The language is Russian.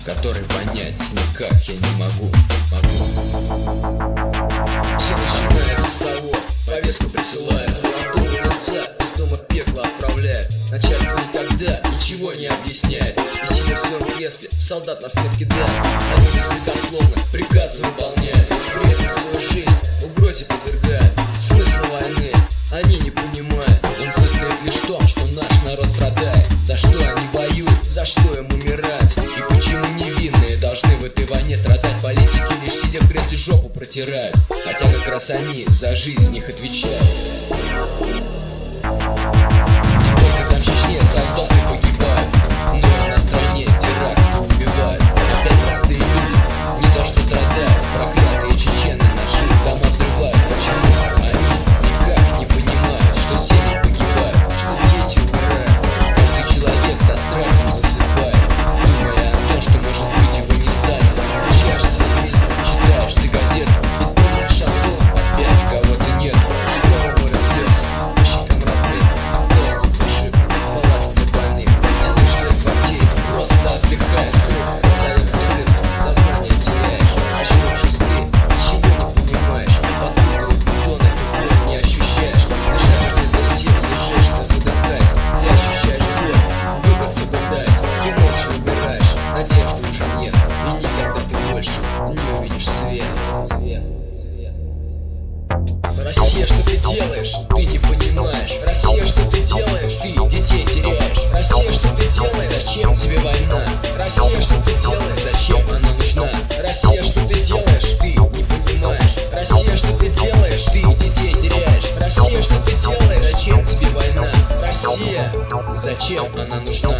который понять никак я не могу. Все начинается с того, повестку присылают, от дома конца, из дома пекло отправляют. Начальство никогда ничего не объясняет, и сидя в своем кресле, солдат на смерть кидает. Они беспрекословно приказы выполняют, при этом свою жизнь угрозе подвергают. Смысл войны они не понимают, он состоит лишь в том, что наш народ страдает. За что они воюют, за что им умирать, и почему невинные должны в этой войне страдать? Политики лишь сидя в кресле жопу протирают, хотя как раз они за жизнь их отвечают. Не только там в Чечне солдаты погибают, но и на стране теракты убивают. Опять простые люди, не то что страдают, проклятые чечены наши дома взрывают. Почему они никак не понимают, что семьи погибают, что дети умирают? Каждый человек со страхом засыпает, думая о том, что может быть его не станет. Включаешь телевизор, читаешь ты газету и думаешь о том, опять кого-то нет. Снова море слез по щекам родных, тост зашиб, палатки для больных. Сидишь в своей квартире, просто отдыхаешь, вдруг остается сыр, сознание теряешь, очнувшись ты ничего не понимаешь, подкидывает бетон, эту боль не ощущаешь. Дышать без устья, лежишь, ты задыхаясь, ты ощущаешь боль, выбраться пытаясь, ты молча убираешь, надежды уже нет, и никогда ты больше не увидишь свет. Россия, что ты делаешь? Ты не понимаешь. Россия, что ты делаешь? Ты детей теряешь. Россия, что ты делаешь? Зачем тебе война? Россия, что ты делаешь? Зачем она нужна? Россия, что ты делаешь? Ты не понимаешь. Россия, что ты делаешь? Ты детей теряешь. Россия, что ты делаешь? Зачем тебе война? Россия, зачем она нужна?